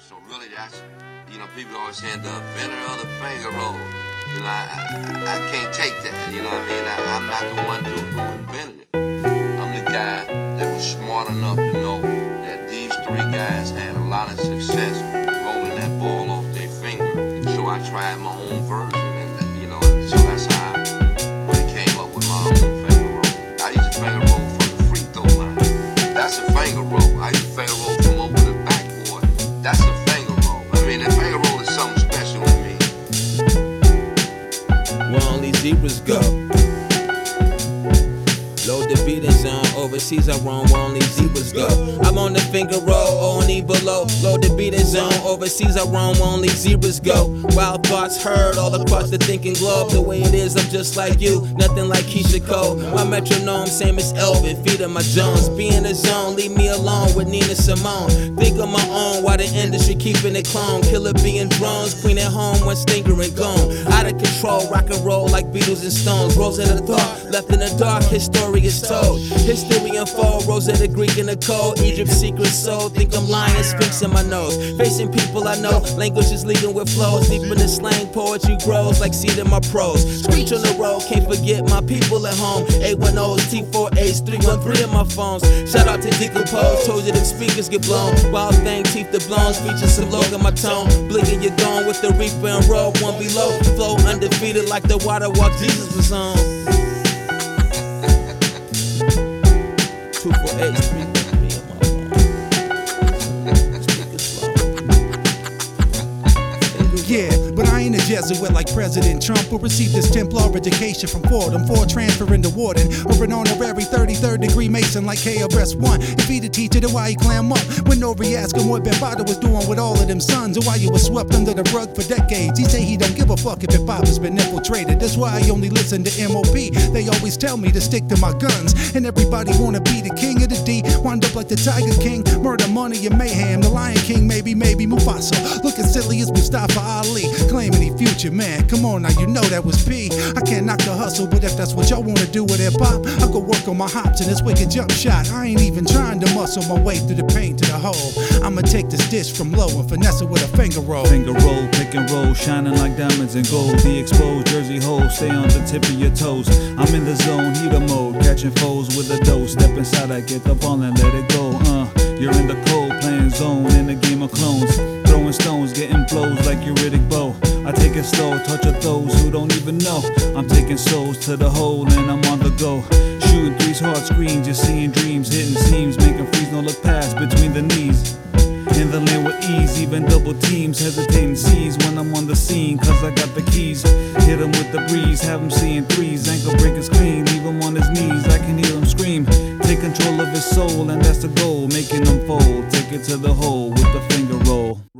So really, that's, people always saying the inventor of the finger roll. I can't take that. I'm not the one who invented it. I'm the guy that was smart enough to know that these three guys had a lot of success rolling that ball off their finger. So I tried my own version, and so that's how I really came up with my own finger roll. I use a finger roll from the free throw line. That's a finger roll. I use a finger roll from over the backboard. That's a finger roll. The finger roll is something special to me. Where only zebras go. Load the beat and zone. Overseas I roam where only zebras go. I'm on the finger roll, only below. Load the beat and zone. Overseas I roam where only zebras go. Wild thoughts heard all across the thinking globe. The way it is, I'm just like you, nothing like Keisha Cole. My metronome, same as Elvin, feet of my Jones. Be in the zone, leave me alone with Nina Simone. Think of my own, while the industry keeping it clone. Killer being drones, queen at home when stinker and gone. Out of control, rock and roll like Beatles and Stones. Rose in the thought, left in the dark, his story is told. History unfold, Rosetta Greek in the code. Egypt's secret soul, think I'm lying, Sphinx in my nose. Facing people I know, language is leading with flows. Deep in the slang, poetry grows like seed in my prose. Screech on the road, can't forget my people at home. 810s, T4As, 313 on my phones. Shout out to Decompose, told you them speakers get blown. Wild thing, teeth the blown, feature some logo in my tone. Blinking you're gone with the reaper and roll, one below. Flow undefeated like the water walk Jesus was on. 248, 313 on my phone. Speakers slow. Yeah, but I ain't a Jesuit like President Trump, or received this Templar education from Fordham, for transferring to Warden, or an honorary 33rd degree Mason like KRS-One. If he the teacher, then why he clam up when nobody asked him what Ben Bada was doing with all of them sons, or why you was swept under the rug for decades. He say he don't give a fuck if hip-hop has been infiltrated. That's why I only listen to M.O.P. They always tell me to stick to my guns, and everybody wanna be the king of the D. Wind up like the Tiger King, murder, money, and mayhem. The Lion King, maybe Mufasa, looking silly as Mustafa Ali, claiming he future man. Come on now, you know that was P. I can't knock the hustle, but if that's what y'all wanna do with hip hop, I go work on my hops and this wicked jump shot. I ain't even trying to muscle my way through the paint to the hole. I'ma take this dish from low and finesse it with a finger roll. Finger roll, pick and roll, shining like diamonds and gold. The exposed jersey hole, stay on the tip of your toes. I'm in the zone, heater mode, catching foes with a dose. Step inside, I get the ball and let it go. You're in the cold, playing zone in a game of clones. Throwing stones, getting blows like your Riddick Bowe. I take it slow, touch of those who don't even know. I'm taking souls to the hole and I'm on the go. Shooting threes, hard screens, just seeing dreams, hitting seams, making freeze, no look past between the knees. In the lane with ease, even double teams hesitating seize when I'm on the scene, cause I got the keys. Hit him with the breeze, have him seeing threes, ankle breakers clean, leave him on his knees, I can hear him scream. Take control of his soul and that's the goal, making him fold, take it to the hole with the finger roll.